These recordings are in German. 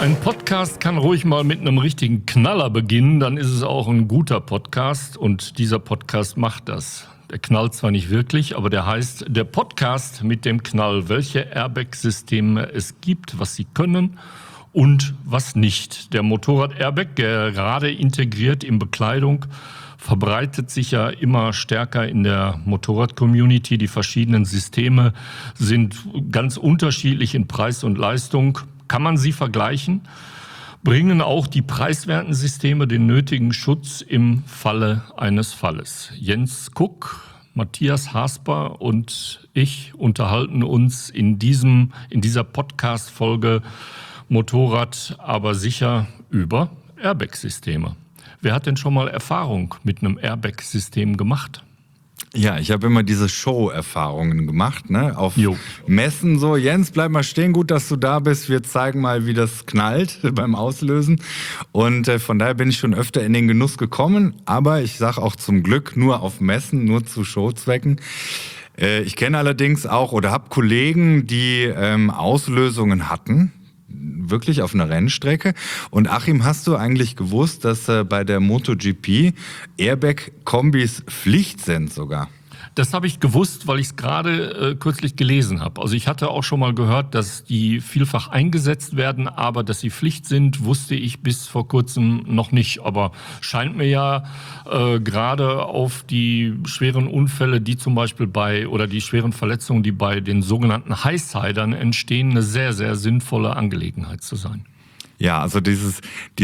Ein Podcast kann ruhig mal mit einem richtigen Knaller beginnen, dann ist es auch ein guter Podcast und dieser Podcast macht das. Der knallt zwar nicht wirklich, aber der heißt der Podcast mit dem Knall, welche Airbag-Systeme es gibt, was sie können und was nicht. Der Motorrad-Airbag, gerade integriert in Bekleidung, verbreitet sich ja immer stärker in der Motorrad-Community. Die verschiedenen Systeme sind ganz unterschiedlich in Preis und Leistung. Kann man sie vergleichen? Bringen auch die preiswerten Systeme den nötigen Schutz im Falle eines Falles? Jens Kuck, Matthias Hasper und ich unterhalten uns in dieser Podcast-Folge Motorrad, aber sicher über Airbag-Systeme. Wer hat denn schon mal Erfahrung mit einem Airbag-System gemacht? Ja, ich habe immer diese Show-Erfahrungen gemacht, ne? Auf Messen so, Jens, bleib mal stehen, gut, dass du da bist, wir zeigen mal, wie das knallt beim Auslösen. Und von daher bin ich schon öfter in den Genuss gekommen, aber ich sage auch zum Glück nur auf Messen, nur zu Showzwecken. Ich kenne allerdings auch oder habe Kollegen, die Auslösungen hatten, wirklich auf einer Rennstrecke. Und Achim, hast du eigentlich gewusst, dass bei der MotoGP Airbag-Kombis Pflicht sind sogar? Das habe ich gewusst, weil ich es gerade kürzlich gelesen habe. Also ich hatte auch schon mal gehört, dass die vielfach eingesetzt werden, aber dass sie Pflicht sind, wusste ich bis vor kurzem noch nicht. Aber scheint mir ja gerade auf die schweren Unfälle, die zum Beispiel oder die schweren Verletzungen, die bei den sogenannten Highsidern entstehen, eine sehr, sehr sinnvolle Angelegenheit zu sein. Ja, also dieses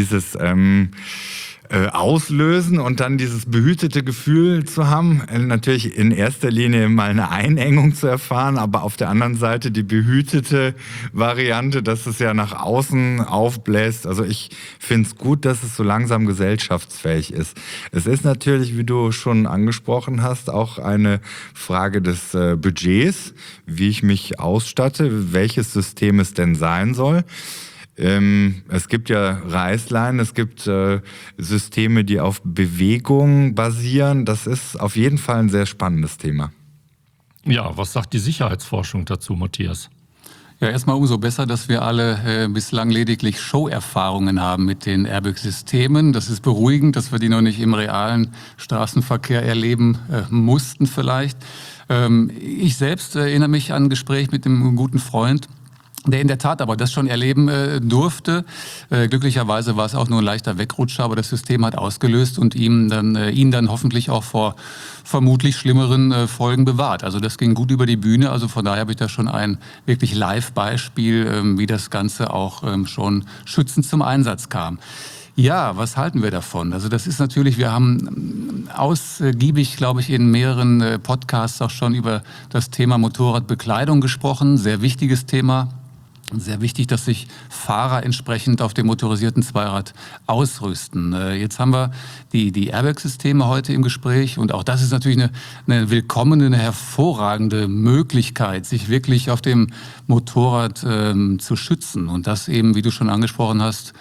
Auslösen und dann dieses behütete Gefühl zu haben, natürlich in erster Linie mal eine Einengung zu erfahren, aber auf der anderen Seite die behütete Variante, dass es ja nach außen aufbläst. Also ich finde es gut, dass es so langsam gesellschaftsfähig ist. Es ist natürlich, wie du schon angesprochen hast, auch eine Frage des Budgets, wie ich mich ausstatte, welches System es denn sein soll. Es gibt ja Reißleinen, es gibt Systeme, die auf Bewegung basieren. Das ist auf jeden Fall ein sehr spannendes Thema. Ja, was sagt die Sicherheitsforschung dazu, Matthias? Ja, erstmal umso besser, dass wir alle bislang lediglich Show-Erfahrungen haben mit den Airbag-Systemen. Das ist beruhigend, dass wir die noch nicht im realen Straßenverkehr erleben mussten vielleicht. Ich selbst erinnere mich an ein Gespräch mit einem guten Freund, der in der Tat aber das schon erleben durfte. Glücklicherweise war es auch nur ein leichter Wegrutscher, aber das System hat ausgelöst und ihn dann hoffentlich auch vor vermutlich schlimmeren Folgen bewahrt. Also das ging gut über die Bühne, also von daher habe ich da schon ein wirklich Live-Beispiel, wie das Ganze auch schon schützend zum Einsatz kam. Ja, was halten wir davon? Also das ist natürlich, wir haben ausgiebig, glaube ich, in mehreren Podcasts auch schon über das Thema Motorradbekleidung gesprochen. Sehr wichtiges Thema. Sehr wichtig, dass sich Fahrer entsprechend auf dem motorisierten Zweirad ausrüsten. Jetzt haben wir die Airbag-Systeme heute im Gespräch und auch das ist natürlich eine willkommene, eine hervorragende Möglichkeit, sich wirklich auf dem Motorrad zu schützen und das eben, wie du schon angesprochen hast,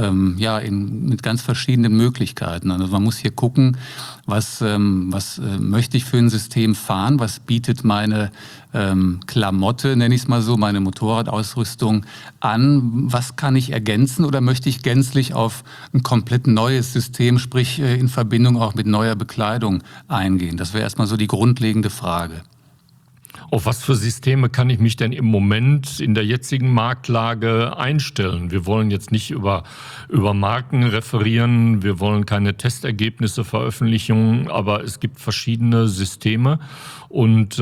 mit ganz verschiedenen Möglichkeiten. Also man muss hier gucken, was möchte ich für ein System fahren, was bietet meine Klamotte, nenne ich es mal so, meine Motorradausrüstung an, was kann ich ergänzen oder möchte ich gänzlich auf ein komplett neues System, sprich in Verbindung auch mit neuer Bekleidung eingehen? Das wäre erstmal so die grundlegende Frage. Auf was für Systeme kann ich mich denn im Moment in der jetzigen Marktlage einstellen? Wir wollen jetzt nicht über Marken referieren, wir wollen keine Testergebnisse veröffentlichen, aber es gibt verschiedene Systeme und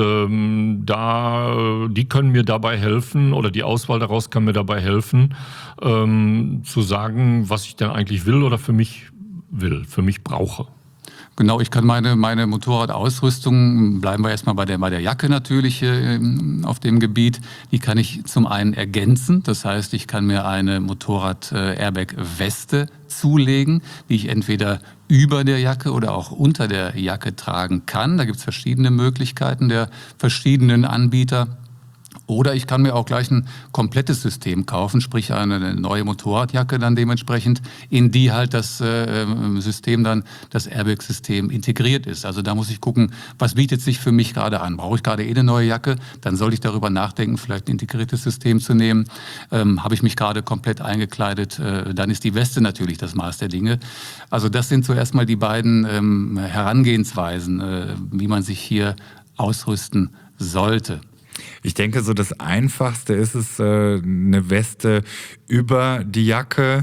die können mir dabei helfen oder die Auswahl daraus kann mir dabei helfen, zu sagen, was ich denn eigentlich will oder für mich brauche. Genau, ich kann meine Motorradausrüstung, bleiben wir erstmal bei der Jacke natürlich auf dem Gebiet, die kann ich zum einen ergänzen. Das heißt, ich kann mir eine Motorrad-Airbag-Weste zulegen, die ich entweder über der Jacke oder auch unter der Jacke tragen kann. Da gibt es verschiedene Möglichkeiten der verschiedenen Anbieter. Oder ich kann mir auch gleich ein komplettes System kaufen, sprich eine neue Motorradjacke dann dementsprechend, in die halt das System dann, das Airbag-System integriert ist. Also da muss ich gucken, was bietet sich für mich gerade an. Brauche ich gerade eine neue Jacke, dann sollte ich darüber nachdenken, vielleicht ein integriertes System zu nehmen. Habe ich mich gerade komplett eingekleidet, dann ist die Weste natürlich das Maß der Dinge. Also das sind so erstmal die beiden Herangehensweisen, wie man sich hier ausrüsten sollte. Ich denke, so das Einfachste ist es, eine Weste über die Jacke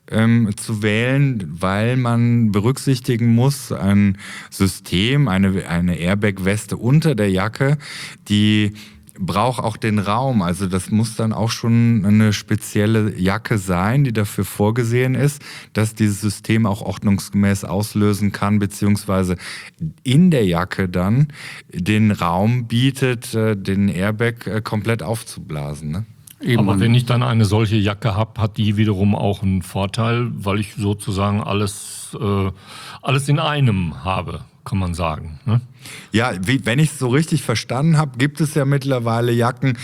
zu wählen, weil man berücksichtigen muss, ein System, eine Airbag-Weste unter der Jacke, die braucht auch den Raum. Also das muss dann auch schon eine spezielle Jacke sein, die dafür vorgesehen ist, dass dieses System auch ordnungsgemäß auslösen kann, beziehungsweise in der Jacke dann den Raum bietet, den Airbag komplett aufzublasen. Ne? Eben. Aber wenn ich dann eine solche Jacke habe, hat die wiederum auch einen Vorteil, weil ich sozusagen alles in einem habe, kann man sagen. Ne? Ja, wenn ich es so richtig verstanden habe, gibt es ja mittlerweile Jacken,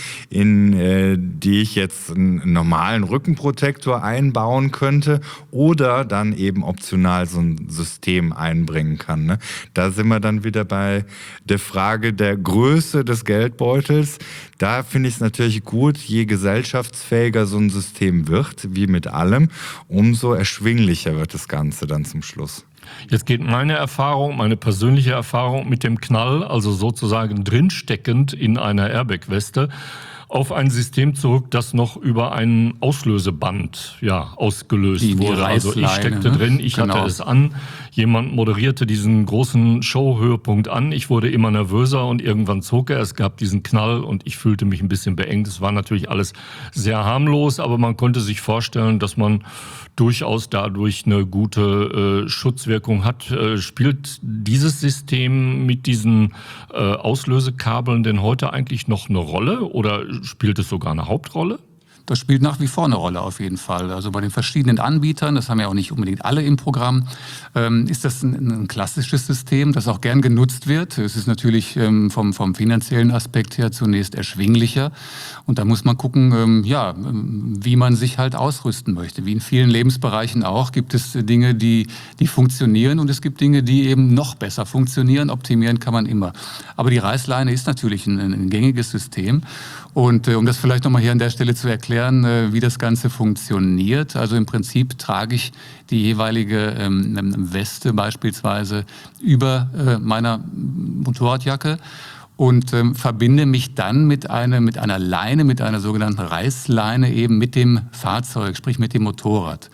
in die ich jetzt einen normalen Rückenprotektor einbauen könnte oder dann eben optional so ein System einbringen kann. Ne? Da sind wir dann wieder bei der Frage der Größe des Geldbeutels. Da finde ich es natürlich gut, je gesellschaftsfähiger so ein System wird, wie mit allem, umso erschwinglicher wird das Ganze dann zum Schluss. Jetzt geht meine persönliche Erfahrung mit dem Knall, also sozusagen drinsteckend in einer Airbag-Weste, auf ein System zurück, das noch über ein Auslöseband ausgelöst die wurde. Also ich steckte drin, ich hatte es an, jemand moderierte diesen großen Show-Höhepunkt an, ich wurde immer nervöser und irgendwann zog er, es gab diesen Knall und ich fühlte mich ein bisschen beengt. Es war natürlich alles sehr harmlos, aber man konnte sich vorstellen, dass man durchaus dadurch eine gute Schutzwirkung hat. Spielt dieses System mit diesen Auslösekabeln denn heute eigentlich noch eine Rolle oder spielt es sogar eine Hauptrolle? Das spielt nach wie vor eine Rolle auf jeden Fall. Also bei den verschiedenen Anbietern, das haben ja auch nicht unbedingt alle im Programm, ist das ein klassisches System, das auch gern genutzt wird. Es ist natürlich vom finanziellen Aspekt her zunächst erschwinglicher. Und da muss man gucken, wie man sich halt ausrüsten möchte. Wie in vielen Lebensbereichen auch gibt es Dinge, die funktionieren und es gibt Dinge, die eben noch besser funktionieren. Optimieren kann man immer. Aber die Reißleine ist natürlich ein gängiges System. Und um das vielleicht nochmal hier an der Stelle zu erklären, wie das Ganze funktioniert. Also im Prinzip trage ich die jeweilige Weste beispielsweise über meiner Motorradjacke und verbinde mich dann mit einer Leine, mit einer sogenannten Reißleine eben mit dem Fahrzeug, sprich mit dem Motorrad.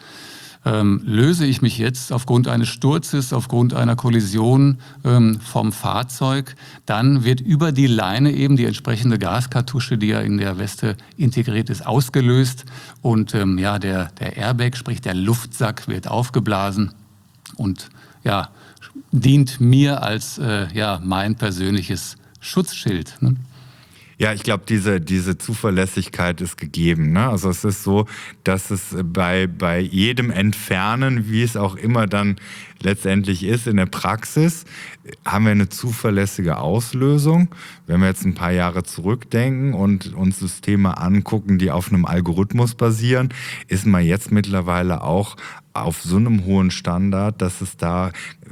Löse ich mich jetzt aufgrund eines Sturzes, aufgrund einer Kollision vom Fahrzeug, dann wird über die Leine eben die entsprechende Gaskartusche, die ja in der Weste integriert ist, ausgelöst und der Airbag, sprich der Luftsack, wird aufgeblasen und dient mir als mein persönliches Schutzschild. Ne? Ja, ich glaube, diese Zuverlässigkeit ist gegeben. Ne? Also es ist so, dass es bei jedem Entfernen, wie es auch immer dann letztendlich ist in der Praxis, haben wir eine zuverlässige Auslösung. Wenn wir jetzt ein paar Jahre zurückdenken und uns Systeme angucken, die auf einem Algorithmus basieren, ist man jetzt mittlerweile auch auf so einem hohen Standard, dass es da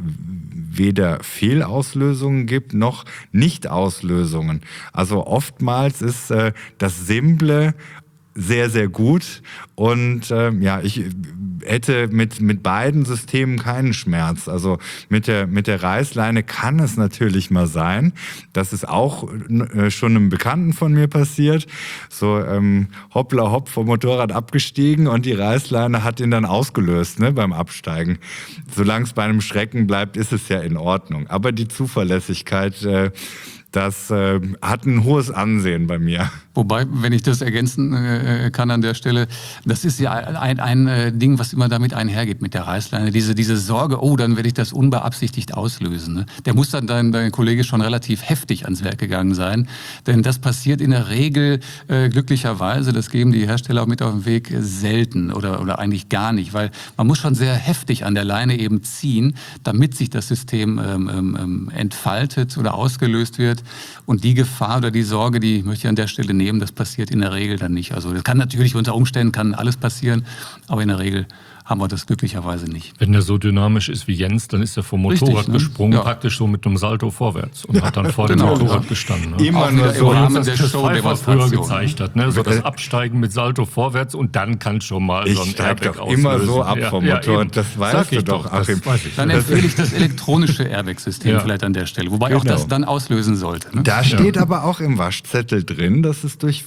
weder Fehlauslösungen gibt, noch Nichtauslösungen. Also oftmals ist das Simple sehr, sehr gut und ich hätte mit beiden Systemen keinen Schmerz. Also mit der Reißleine kann es natürlich mal sein, das ist auch schon einem Bekannten von mir passiert, so hoppla hopp vom Motorrad abgestiegen und die Reißleine hat ihn dann ausgelöst, ne, beim Absteigen. Solange es bei einem Schrecken bleibt, ist es ja in Ordnung. Aber die Zuverlässigkeit, das hat ein hohes Ansehen bei mir. Wobei, wenn ich das ergänzen kann an der Stelle, das ist ja ein Ding, was immer damit einhergeht mit der Reißleine. Diese Sorge, dann werde ich das unbeabsichtigt auslösen. Ne? Der muss dann dein Kollege schon relativ heftig ans Werk gegangen sein. Denn das passiert in der Regel glücklicherweise, das geben die Hersteller auch mit auf den Weg, selten oder eigentlich gar nicht. Weil man muss schon sehr heftig an der Leine eben ziehen, damit sich das System entfaltet oder ausgelöst wird. Und die Gefahr oder die Sorge, die möchte ich an der Stelle nehmen, nehmen. Das passiert in der Regel dann nicht. Also das kann natürlich unter Umständen kann alles passieren, aber in der Regel haben wir das glücklicherweise nicht. Wenn der so dynamisch ist wie Jens, dann ist er vom Motorrad Richtig, ne? gesprungen, Ja. praktisch so mit einem Salto vorwärts und hat dann vor dem Genau. Motorrad gestanden. Ne? Immer Auch nur wieder so, im Rahmen das der Chris Pfeiffer früher Show-Demonstration. gezeigt hat, ne? So das Absteigen mit Salto vorwärts und dann kann schon mal so ein Ich steig Airbag doch immer auslösen. so ab vom Motorrad, eben. das weißt Sag du ich doch, Achim. Das weiß ich. Dann empfehle ich das elektronische Airbag-System Ja. vielleicht an der Stelle, wobei auch Genau. das dann auslösen sollte. Ne? Da steht aber auch im Waschzettel drin, dass es durch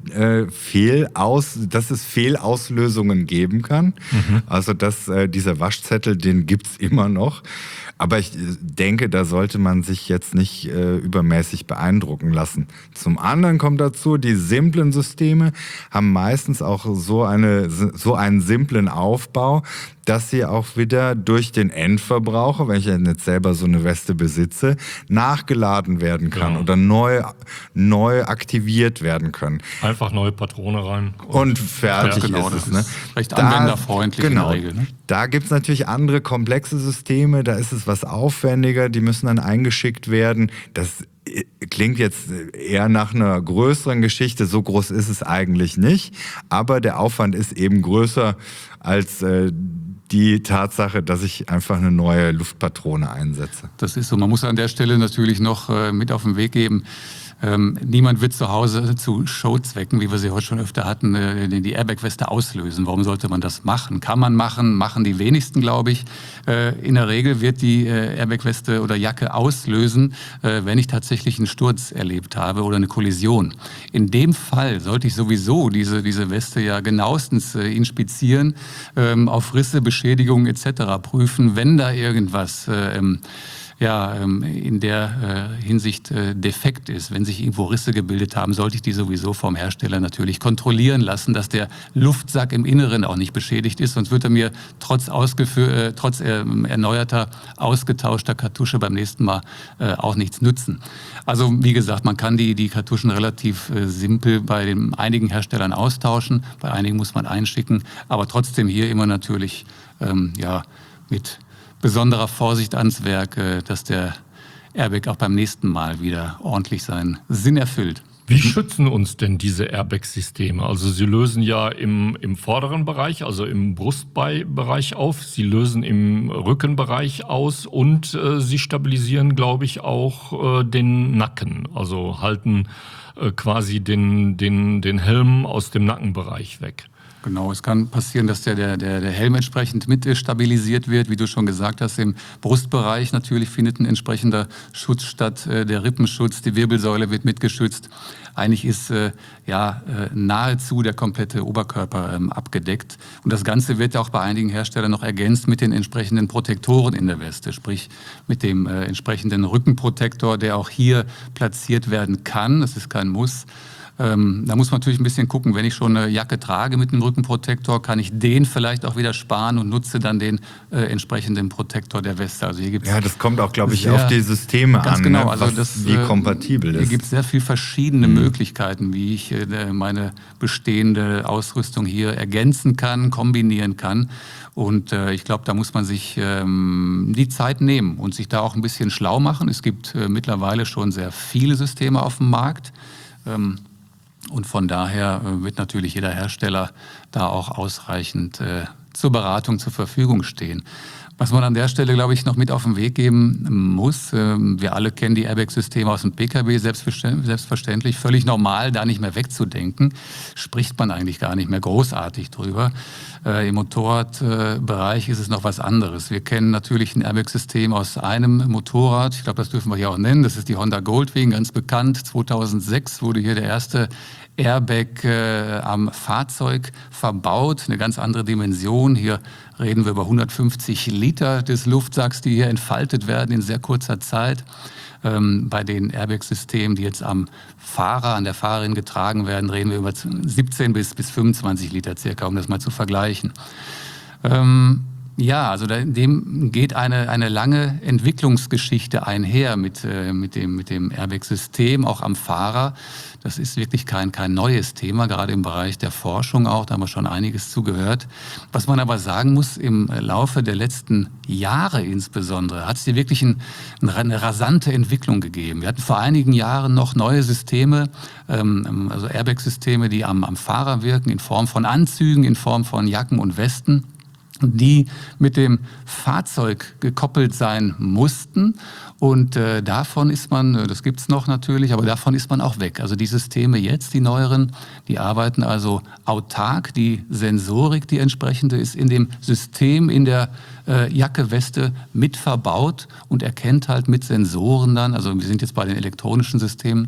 dass es Fehlauslösungen geben kann. Also dass dieser Waschzettel, den gibt's immer noch. Aber ich denke, da sollte man sich jetzt nicht übermäßig beeindrucken lassen. Zum anderen kommt dazu, die simplen Systeme haben meistens auch so einen simplen Aufbau, dass sie auch wieder durch den Endverbraucher, wenn ich jetzt selber so eine Weste besitze, nachgeladen werden kann oder neu aktiviert werden können. Einfach neue Patrone rein. Und fertig genau, ist es. das Ne? ist recht anwenderfreundlich in der Regel, ne? Da gibt's natürlich andere komplexe Systeme, da ist es was aufwendiger, die müssen dann eingeschickt werden. Das klingt jetzt eher nach einer größeren Geschichte, so groß ist es eigentlich nicht, aber der Aufwand ist eben größer als die Tatsache, dass ich einfach eine neue Luftpatrone einsetze. Das ist so. Man muss an der Stelle natürlich noch mit auf den Weg geben. Niemand wird zu Hause zu Showzwecken, wie wir sie heute schon öfter hatten, die Airbag-Weste auslösen. Warum sollte man das machen? Kann man machen die wenigsten, glaube ich. In der Regel wird die Airbag-Weste oder Jacke auslösen, wenn ich tatsächlich einen Sturz erlebt habe oder eine Kollision. In dem Fall sollte ich sowieso diese Weste ja genauestens inspizieren, auf Risse, Beschädigungen etc. prüfen, wenn da irgendwas in der Hinsicht defekt ist. Wenn sich irgendwo Risse gebildet haben, sollte ich die sowieso vom Hersteller natürlich kontrollieren lassen, dass der Luftsack im Inneren auch nicht beschädigt ist. Sonst wird er mir trotz erneuerter, ausgetauschter Kartusche beim nächsten Mal auch nichts nützen. Also wie gesagt, man kann die Kartuschen relativ simpel bei einigen Herstellern austauschen, bei einigen muss man einschicken, aber trotzdem hier immer natürlich mit besonderer Vorsicht ans Werk, dass der Airbag auch beim nächsten Mal wieder ordentlich seinen Sinn erfüllt. Wie schützen uns denn diese Airbag-Systeme? Also sie lösen ja im vorderen Bereich, also im Brustbereich auf, sie lösen im Rückenbereich aus und sie stabilisieren, glaube ich, auch den Nacken, also halten quasi den Helm aus dem Nackenbereich weg. Genau, es kann passieren, dass der Helm entsprechend mit stabilisiert wird. Wie du schon gesagt hast, im Brustbereich natürlich findet ein entsprechender Schutz statt. Der Rippenschutz, die Wirbelsäule wird mitgeschützt. Eigentlich ist nahezu der komplette Oberkörper abgedeckt. Und das Ganze wird auch bei einigen Herstellern noch ergänzt mit den entsprechenden Protektoren in der Weste, sprich mit dem entsprechenden Rückenprotektor, der auch hier platziert werden kann. Das ist kein Muss. Da muss man natürlich ein bisschen gucken, wenn ich schon eine Jacke trage mit einem Rückenprotektor, kann ich den vielleicht auch wieder sparen und nutze dann den entsprechenden Protektor der Weste. Also hier gibt's das kommt auch, glaube ich, auf die Systeme ganz an, genau, ne? also wie kompatibel ist. Hier gibt es sehr viele verschiedene Möglichkeiten, wie ich meine bestehende Ausrüstung hier ergänzen kann, kombinieren kann. Und ich glaube, da muss man sich die Zeit nehmen und sich da auch ein bisschen schlau machen. Es gibt mittlerweile schon sehr viele Systeme auf dem Markt. Und von daher wird natürlich jeder Hersteller da auch ausreichend zur Beratung zur Verfügung stehen. Was man an der Stelle, glaube ich, noch mit auf den Weg geben muss, wir alle kennen die Airbag-Systeme aus dem PKW, selbstverständlich, völlig normal, da nicht mehr wegzudenken, spricht man eigentlich gar nicht mehr großartig drüber. Im Motorradbereich ist es noch was anderes. Wir kennen natürlich ein Airbag-System aus einem Motorrad, ich glaube, das dürfen wir hier auch nennen, das ist die Honda Goldwing, ganz bekannt. 2006 wurde hier der erste Airbag am Fahrzeug verbaut, eine ganz andere Dimension. Hier reden wir über 150 Liter des Luftsacks, die hier entfaltet werden in sehr kurzer Zeit. Bei den Airbag-Systemen, die jetzt am Fahrer, an der Fahrerin getragen werden, reden wir über 17 bis 25 Liter circa, um das mal zu vergleichen. Ja, also dem geht eine lange Entwicklungsgeschichte einher mit dem Airbag-System, auch am Fahrer. Das ist wirklich kein neues Thema, gerade im Bereich der Forschung auch, da haben wir schon einiges zugehört. Was man aber sagen muss, im Laufe der letzten Jahre insbesondere hat es hier wirklich eine rasante Entwicklung gegeben. Wir hatten vor einigen Jahren noch neue Systeme, also Airbag-Systeme, die am Fahrer wirken, in Form von Anzügen, in Form von Jacken und Westen, die mit dem Fahrzeug gekoppelt sein mussten. Und davon ist man, das gibt's noch natürlich, aber davon ist man auch weg. Also die Systeme jetzt, die neueren, die arbeiten also autark. Die Sensorik, die entsprechende, ist in dem System, in der Jacke, Weste mit verbaut und erkennt halt mit Sensoren dann, also wir sind jetzt bei den elektronischen Systemen,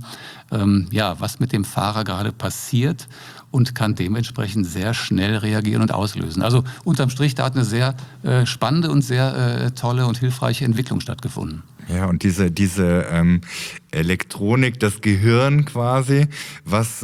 was mit dem Fahrer gerade passiert und kann dementsprechend sehr schnell reagieren und auslösen. Also unterm Strich, da hat eine sehr spannende und sehr tolle und hilfreiche Entwicklung stattgefunden. Ja, und diese Elektronik, das Gehirn quasi, was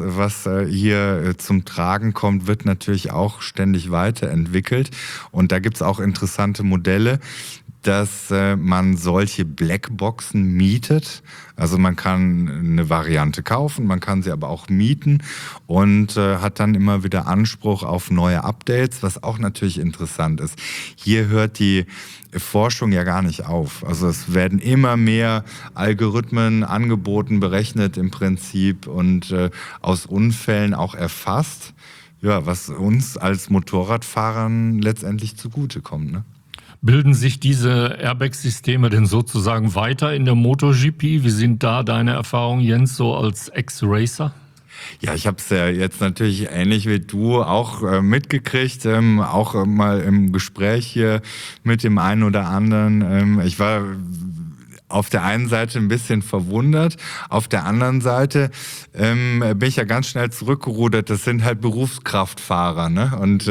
hier zum Tragen kommt, wird natürlich auch ständig weiterentwickelt. Und da gibt's auch interessante Modelle, dass man solche Blackboxen mietet. Also man kann eine Variante kaufen, man kann sie aber auch mieten und hat dann immer wieder Anspruch auf neue Updates, was auch natürlich interessant ist. Hier hört die Forschung ja gar nicht auf. Also es werden immer mehr Algorithmen angeboten, berechnet im Prinzip und aus Unfällen auch erfasst, ja, was uns als Motorradfahrern letztendlich zugutekommt, ne? Bilden sich diese Airbag-Systeme denn sozusagen weiter in der MotoGP? Wie sind da deine Erfahrungen, Jens, so als Ex-Racer? Ja, ich habe es ja jetzt natürlich ähnlich wie du auch mitgekriegt, auch mal im Gespräch hier mit dem einen oder anderen. Ich war auf der einen Seite ein bisschen verwundert, auf der anderen Seite bin ich ja ganz schnell zurückgerudert. Das sind halt Berufskraftfahrer, ne? Und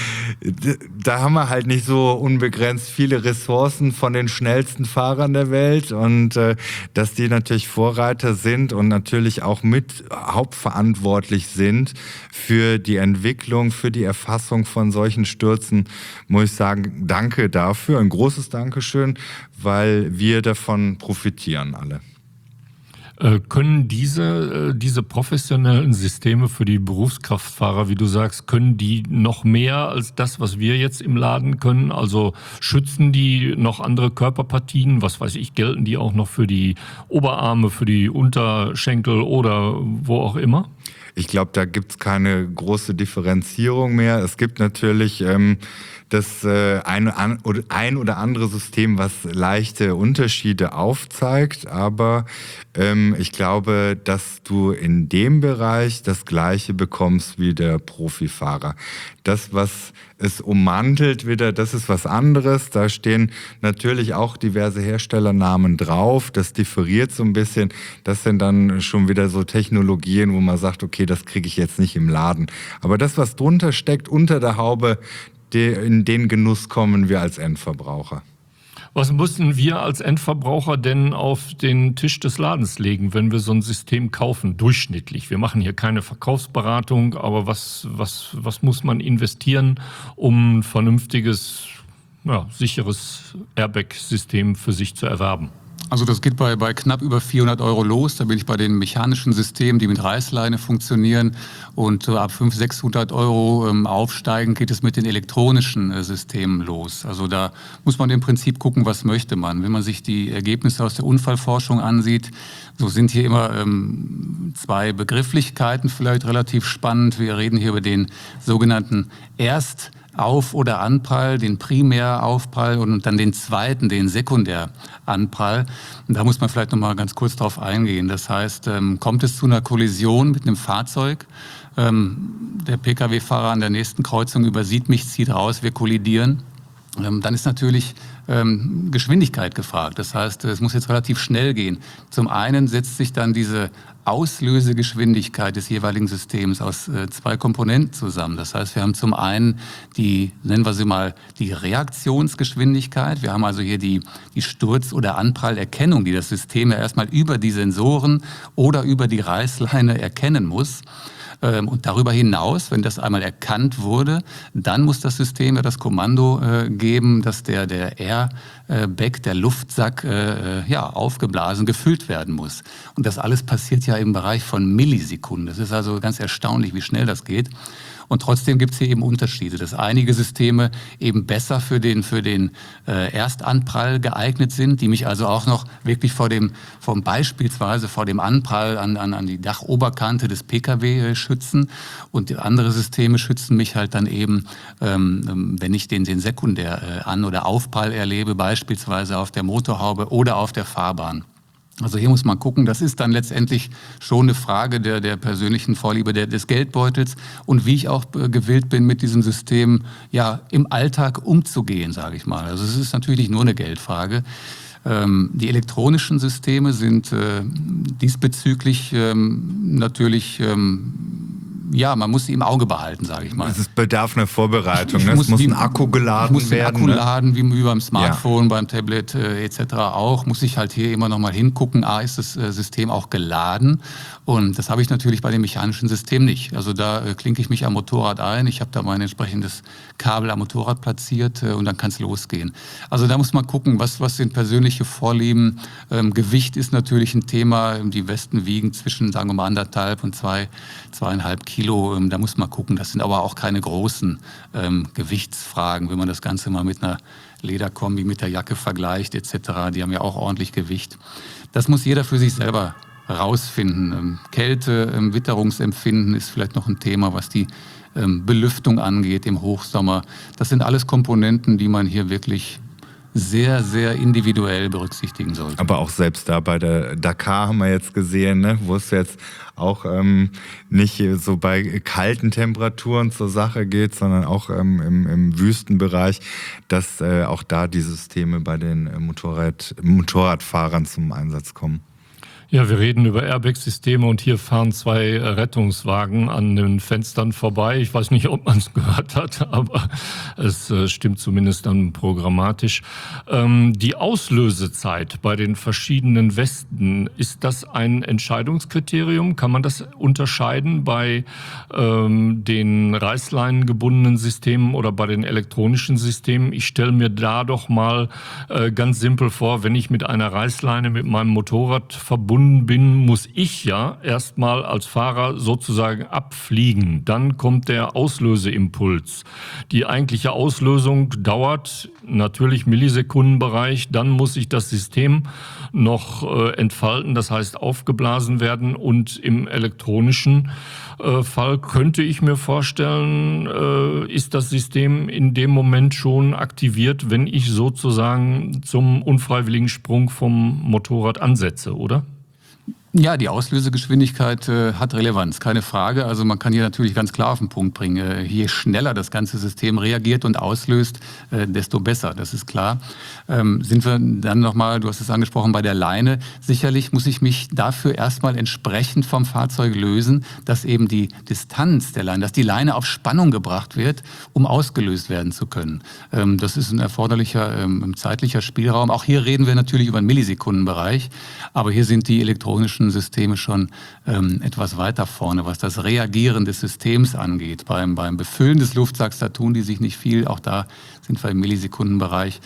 da haben wir halt nicht so unbegrenzt viele Ressourcen von den schnellsten Fahrern der Welt und dass die natürlich Vorreiter sind und natürlich auch mit hauptverantwortlich sind für die Entwicklung, für die Erfassung von solchen Stürzen, muss ich sagen, danke dafür, ein großes Dankeschön, weil wir davon profitieren alle. Können diese professionellen Systeme für die Berufskraftfahrer, wie du sagst, können die noch mehr als das, was wir jetzt im Laden können? Also schützen die noch andere Körperpartien? Was weiß ich, gelten die auch noch für die Oberarme, für die Unterschenkel oder wo auch immer? Ich glaube, da gibt's keine große Differenzierung mehr. Es gibt natürlich das ein oder andere System, was leichte Unterschiede aufzeigt, aber ich glaube, dass du in dem Bereich das Gleiche bekommst wie der Profifahrer. Das, was es ummantelt wieder, das ist was anderes. Da stehen natürlich auch diverse Herstellernamen drauf. Das differiert so ein bisschen. Das sind dann schon wieder so Technologien, wo man sagt, okay, das kriege ich jetzt nicht im Laden. Aber das, was drunter steckt, unter der Haube, in den Genuss kommen wir als Endverbraucher. Was müssen wir als Endverbraucher denn auf den Tisch des Ladens legen, wenn wir so ein System kaufen, durchschnittlich? Wir machen hier keine Verkaufsberatung, aber was muss man investieren, um ein vernünftiges, sicheres Airbag-System für sich zu erwerben? Also das geht bei knapp über 400 € los. Da bin ich bei den mechanischen Systemen, die mit Reißleine funktionieren. Und ab 500, 600 € aufsteigend geht es mit den elektronischen Systemen los. Also da muss man im Prinzip gucken, was möchte man. Wenn man sich die Ergebnisse aus der Unfallforschung ansieht, so sind hier immer zwei Begrifflichkeiten vielleicht relativ spannend. Wir reden hier über den sogenannten Auf- oder Anprall, den Primäraufprall und dann den zweiten, den Sekundäranprall. Und da muss man vielleicht noch mal ganz kurz drauf eingehen. Das heißt, kommt es zu einer Kollision mit einem Fahrzeug, der Pkw-Fahrer an der nächsten Kreuzung übersieht mich, zieht raus, wir kollidieren, dann ist natürlich Geschwindigkeit gefragt. Das heißt, es muss jetzt relativ schnell gehen. Zum einen setzt sich dann diese Auslösegeschwindigkeit des jeweiligen Systems aus zwei Komponenten zusammen. Das heißt, wir haben zum einen die, nennen wir sie mal, die Reaktionsgeschwindigkeit. Wir haben also hier die Sturz- oder Anprallerkennung, die das System ja erstmal über die Sensoren oder über die Reißleine erkennen muss. Und darüber hinaus, wenn das einmal erkannt wurde, dann muss das System ja das Kommando geben, dass der Airbag, der Luftsack, aufgeblasen, gefüllt werden muss. Und das alles passiert ja im Bereich von Millisekunden. Das ist also ganz erstaunlich, wie schnell das geht. Und trotzdem gibt es hier eben Unterschiede, dass einige Systeme eben besser für den Erstanprall geeignet sind, die mich also auch noch wirklich beispielsweise vor dem Anprall an die Dachoberkante des Pkw schützen. Und andere Systeme schützen mich halt dann eben, wenn ich den Sekundär An- oder Aufprall erlebe, beispielsweise auf der Motorhaube oder auf der Fahrbahn. Also hier muss man gucken, das ist dann letztendlich schon eine Frage der persönlichen Vorliebe des Geldbeutels und wie ich auch gewillt bin, mit diesem System im Alltag umzugehen, sage ich mal. Also es ist natürlich nicht nur eine Geldfrage. Die elektronischen Systeme sind diesbezüglich natürlich... man muss sie im Auge behalten, sage ich mal. Es bedarf einer Vorbereitung. Es muss ein Akku geladen werden. Muss den Akku laden, wie beim Smartphone, beim Tablet etc. auch. Muss ich halt hier immer noch mal hingucken, ist das System auch geladen? Und das habe ich natürlich bei dem mechanischen System nicht. Also da klinke ich mich am Motorrad ein. Ich habe da mein entsprechendes Kabel am Motorrad platziert und dann kann es losgehen. Also da muss man gucken, was sind persönliche Vorlieben. Gewicht ist natürlich ein Thema. Die Westen wiegen zwischen, sagen wir mal, 1,5 und 2,5 Kilo. Da muss man gucken. Das sind aber auch keine großen Gewichtsfragen, wenn man das Ganze mal mit einer Lederkombi, mit der Jacke vergleicht etc. Die haben ja auch ordentlich Gewicht. Das muss jeder für sich selber rausfinden. Kälte, Witterungsempfinden ist vielleicht noch ein Thema, was die Belüftung angeht im Hochsommer. Das sind alles Komponenten, die man hier wirklich sehr, sehr individuell berücksichtigen sollte. Aber auch selbst da bei der Dakar haben wir jetzt gesehen, ne, wo es jetzt auch nicht so bei kalten Temperaturen zur Sache geht, sondern auch im Wüstenbereich, dass auch da die Systeme bei den Motorradfahrern zum Einsatz kommen. Ja, wir reden über Airbag-Systeme und hier fahren 2 Rettungswagen an den Fenstern vorbei. Ich weiß nicht, ob man es gehört hat, aber es stimmt zumindest dann programmatisch. Die Auslösezeit bei den verschiedenen Westen, ist das ein Entscheidungskriterium? Kann man das unterscheiden bei den reißleinengebundenen Systemen oder bei den elektronischen Systemen? Ich stelle mir da doch mal ganz simpel vor, wenn ich mit einer Reißleine mit meinem Motorrad verbunden bin, muss ich ja erstmal als Fahrer sozusagen abfliegen. Dann kommt der Auslöseimpuls. Die eigentliche Auslösung dauert natürlich Millisekundenbereich. Dann muss sich das System noch entfalten, das heißt aufgeblasen werden. Und im elektronischen Fall könnte ich mir vorstellen, ist das System in dem Moment schon aktiviert, wenn ich sozusagen zum unfreiwilligen Sprung vom Motorrad ansetze, oder? Ja, die Auslösegeschwindigkeit hat Relevanz, keine Frage. Also man kann hier natürlich ganz klar auf den Punkt bringen. Je schneller das ganze System reagiert und auslöst, desto besser, das ist klar. Sind wir dann nochmal, du hast es angesprochen, bei der Leine. Sicherlich muss ich mich dafür erstmal entsprechend vom Fahrzeug lösen, dass eben die Distanz der Leine, dass die Leine auf Spannung gebracht wird, um ausgelöst werden zu können. Das ist ein erforderlicher zeitlicher Spielraum. Auch hier reden wir natürlich über einen Millisekundenbereich, aber hier sind die elektronischen Systeme schon etwas weiter vorne, was das Reagieren des Systems angeht. Beim Befüllen des Luftsacks, da tun die sich nicht viel, auch da sind wir im Millisekundenbereich.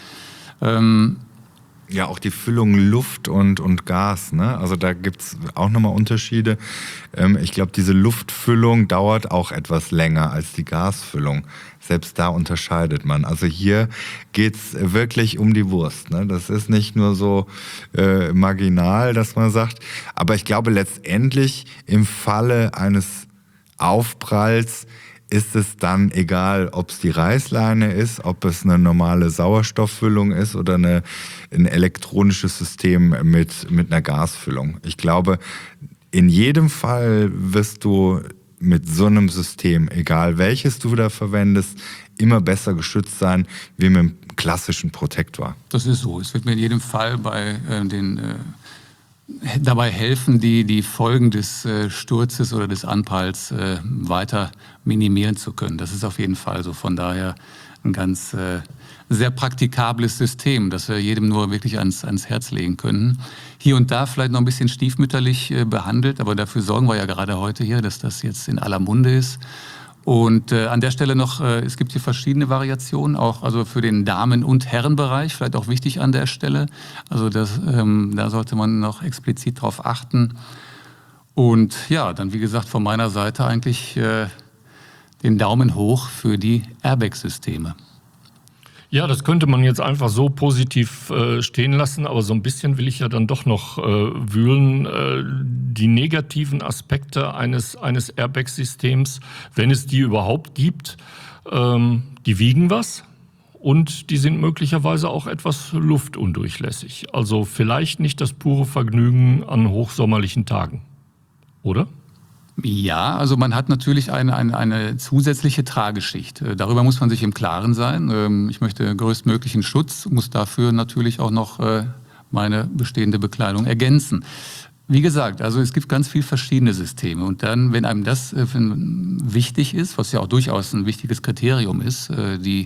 Ja, auch die Füllung Luft und Gas, ne? Also da gibt's auch nochmal Unterschiede. Ich glaube, diese Luftfüllung dauert auch etwas länger als die Gasfüllung. Selbst da unterscheidet man. Also hier geht's wirklich um die Wurst, ne? Das ist nicht nur so marginal, dass man sagt. Aber ich glaube, letztendlich im Falle eines Aufpralls ist es dann egal, ob es die Reißleine ist, ob es eine normale Sauerstofffüllung ist oder ein elektronisches System mit einer Gasfüllung. Ich glaube, in jedem Fall wirst du mit so einem System, egal welches du da verwendest, immer besser geschützt sein, wie mit einem klassischen Protektor. Das ist so. Es wird mir in jedem Fall bei dabei helfen, die Folgen des Sturzes oder des Anpralls weiter minimieren zu können. Das ist auf jeden Fall so. Von daher ein ganz sehr praktikables System, das wir jedem nur wirklich ans Herz legen können. Hier und da vielleicht noch ein bisschen stiefmütterlich behandelt, aber dafür sorgen wir ja gerade heute hier, dass das jetzt in aller Munde ist. Und an der Stelle noch, es gibt hier verschiedene Variationen, auch also für den Damen- und Herrenbereich, vielleicht auch wichtig an der Stelle. Also da sollte man noch explizit drauf achten. Und ja, dann wie gesagt von meiner Seite eigentlich den Daumen hoch für die Airbag-Systeme. Ja, das könnte man jetzt einfach so positiv stehen lassen, aber so ein bisschen will ich ja dann doch noch wühlen. Die negativen Aspekte eines Airbag-Systems, wenn es die überhaupt gibt, die wiegen was und die sind möglicherweise auch etwas luftundurchlässig. Also vielleicht nicht das pure Vergnügen an hochsommerlichen Tagen, oder? Ja, also man hat natürlich eine zusätzliche Trageschicht. Darüber muss man sich im Klaren sein. Ich möchte größtmöglichen Schutz, muss dafür natürlich auch noch meine bestehende Bekleidung ergänzen. Wie gesagt, also es gibt ganz viele verschiedene Systeme und dann, wenn einem das wichtig ist, was ja auch durchaus ein wichtiges Kriterium ist, die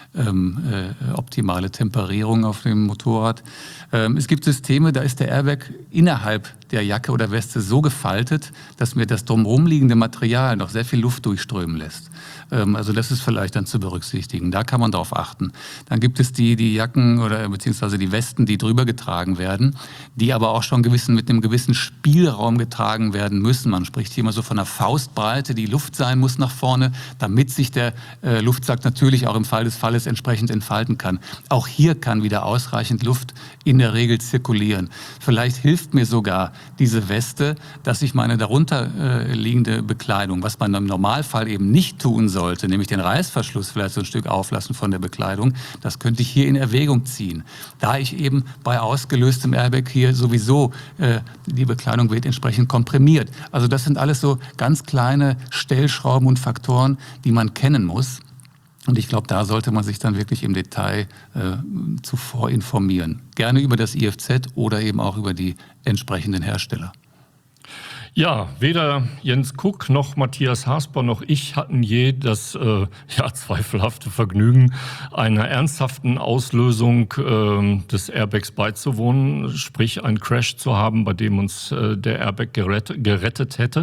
optimale Temperierung auf dem Motorrad. Es gibt Systeme, da ist der Airbag innerhalb der Jacke oder Weste so gefaltet, dass mir das drumherum liegende Material noch sehr viel Luft durchströmen lässt. Also das ist vielleicht dann zu berücksichtigen. Da kann man drauf achten. Dann gibt es die Jacken oder beziehungsweise die Westen, die drüber getragen werden, die aber auch schon mit einem gewissen Spielraum getragen werden müssen. Man spricht hier immer so von einer Faustbreite, die Luft sein muss nach vorne, damit sich der Luftsack natürlich auch im Fall des Falles entsprechend entfalten kann. Auch hier kann wieder ausreichend Luft in der Regel zirkulieren. Vielleicht hilft mir sogar diese Weste, dass ich meine darunter liegende Bekleidung, was man im Normalfall eben nicht tun sollte, nämlich den Reißverschluss vielleicht so ein Stück auflassen von der Bekleidung, das könnte ich hier in Erwägung ziehen. Da ich eben bei ausgelöstem Airbag hier sowieso, die Bekleidung wird entsprechend komprimiert. Also das sind alles so ganz kleine Stellschrauben und Faktoren, die man kennen muss. Und ich glaube, da sollte man sich dann wirklich im Detail zuvor informieren. Gerne über das IFZ oder eben auch über die entsprechenden Hersteller. Ja, weder Jens Kuck noch Matthias Hasper noch ich hatten je das zweifelhafte Vergnügen, einer ernsthaften Auslösung des Airbags beizuwohnen, sprich einen Crash zu haben, bei dem uns der Airbag gerettet hätte.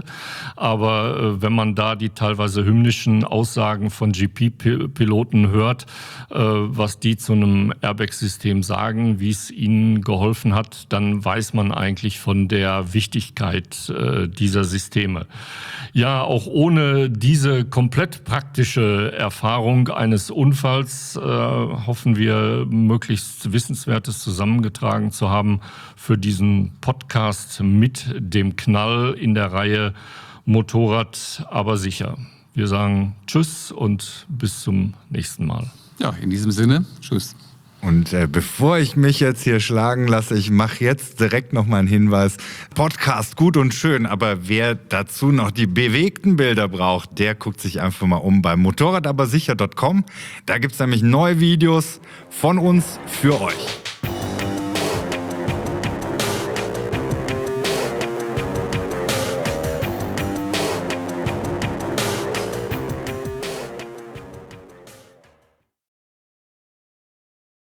Aber wenn man da die teilweise hymnischen Aussagen von GP-Piloten hört, was die zu einem Airbag-System sagen, wie es ihnen geholfen hat, dann weiß man eigentlich von der Wichtigkeit dieser Systeme. Ja, auch ohne diese komplett praktische Erfahrung eines Unfalls hoffen wir, möglichst Wissenswertes zusammengetragen zu haben für diesen Podcast mit dem Knall in der Reihe Motorrad, aber sicher. Wir sagen Tschüss und bis zum nächsten Mal. Ja, in diesem Sinne, Tschüss. Und bevor ich mich jetzt hier schlagen lasse, ich mache jetzt direkt noch mal einen Hinweis. Podcast gut und schön, aber wer dazu noch die bewegten Bilder braucht, der guckt sich einfach mal um bei motorradabersicher.com. Da gibt's nämlich neue Videos von uns für euch.